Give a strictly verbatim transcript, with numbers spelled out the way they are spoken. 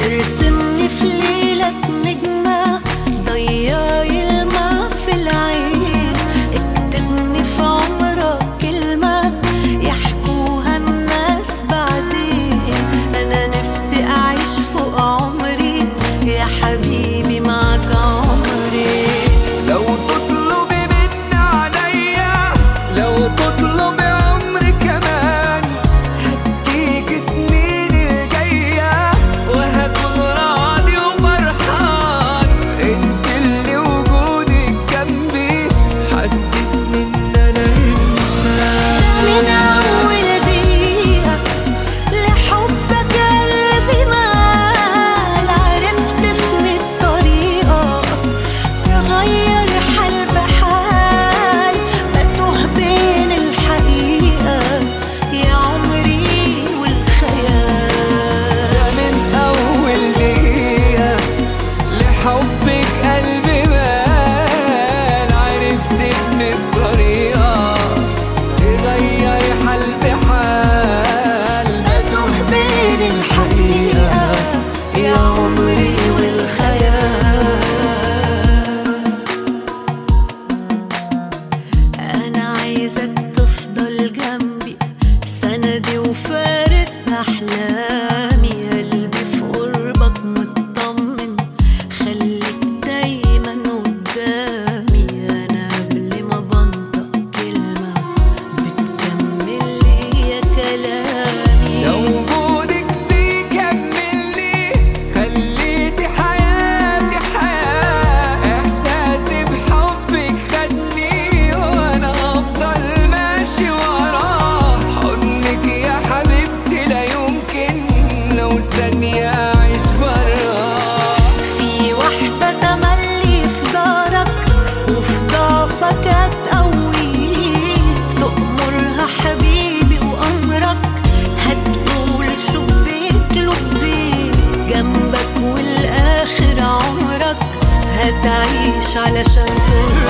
ارسمني في ليلة نجمة ضياي الماء في العين، اكتبني في عمرك كلمة يحكوها الناس بعدين. أنا نفسي أعيش فوق عمري يا حبيبي معك عمري. لو تطلبي مني عليا، لو تطلبي عمري كمان، هديك سنين الجاية وهكون راضي وفرحان. انت اللي وجودك جنبي حسسني ان انا انسان. من أول دقيقة لحبك قلبي مال، عرفت في مية طريقة تغير حال بحال، بتوه بين الحقيقة يا عمري والخيال. ده من اول دقيقة لحبك قلبي مال، عرفت ان الطريقة تغير حال بحال، بتوه بين الحقيقة يا عمري والخيال. أنا عايزك تفضل جنبي سندي وفارس أحلامي، قلبي في قربك مطمن خليك دايما قدامي. أنا قبل ما بنطق كلمة بتكمل لي كلامي. لو وجودك بيكملني خليتي حياتي حياة، احساسي بحبك خدني وانا افضل ماشي وراه. حضنك يا حبيبتي لا يمكن لو ثانية اعيش براه. في واحدة تملي في دارك وفي ضعفك هتقويك، تأمرها حبيبي وأمرك هتقول شبيك لبيك، جنبك والآخر عمرك هتعيش علشان ترضى.